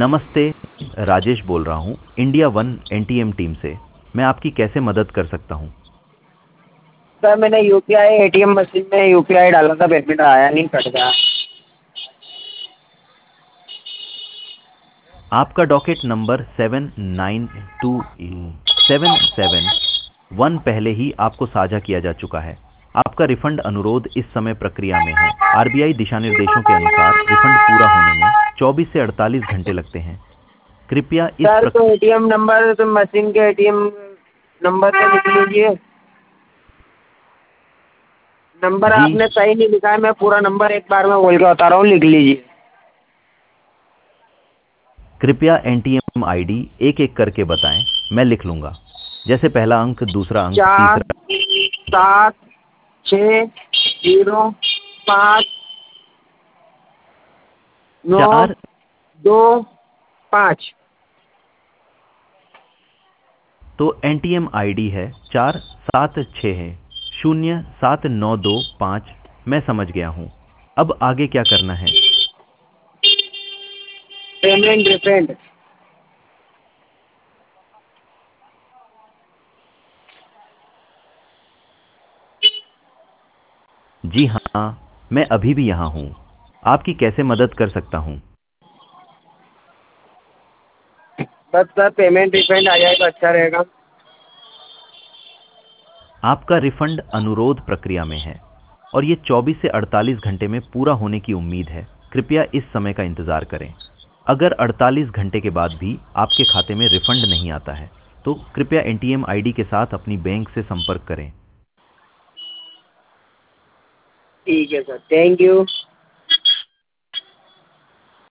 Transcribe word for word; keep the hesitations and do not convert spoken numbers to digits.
नमस्ते। राजेश बोल रहा हूँ इंडिया वन एनटीएम टीम से। मैं आपकी कैसे मदद कर सकता हूँ? सर मैंने यूपीआई एटीएम मशीन में यूपीआई डाला था, पेमेंट आया नहीं, कट गया। आपका docket number seven nine two seven seven one पहले ही आपको साझा किया जा चुका है। आपका रिफंड अनुरोध इस समय प्रक्रिया में है। आरबीआई दिशा निर्देशों के अनुसार रिफंड पूरा होने में चौबीस से अड़तालीस घंटे लगते हैं। कृपया इस सर तो प्रक्रिया एटीएम नंबर तो मशीन के एटीएम नंबर तो लिख लीजिए। नंबर जी, आपने सही नहीं लिखा है, मैं पूरा नंबर एक बार में बोल के बता रहा हूँ, लिख लीजिए। कृपया एनटीएम आईडी एक एक करके बताएं। मैं लिख लूंगा। जैसे पहला अंक, दूसरा अंक, चार तीसरा। सात छः जीरो पाँच नौ चार। दो पाँच। तो एनटीएम आईडी है चार सात छः है शून्य सात नौ दो पाँच। मैं समझ गया हूँ। अब आगे क्या करना है? Payment refund. जी हाँ, मैं अभी भी यहाँ हूँ। आपकी कैसे मदद कर सकता हूँ? बस सर पेमेंट रिफंड आ जाए तो अच्छा रहेगा। आपका रिफंड अनुरोध प्रक्रिया में है और ये चौबीस से अड़तालीस घंटे में पूरा होने की उम्मीद है। कृपया इस समय का इंतज़ार करें। अगर अड़तालीस घंटे के बाद भी आपके खाते में रिफंड नहीं आता है, तो कृपया एनटीएम आईडी के साथ अपनी बैंक से संपर्क करें। ठीक है सर, थैंक यू।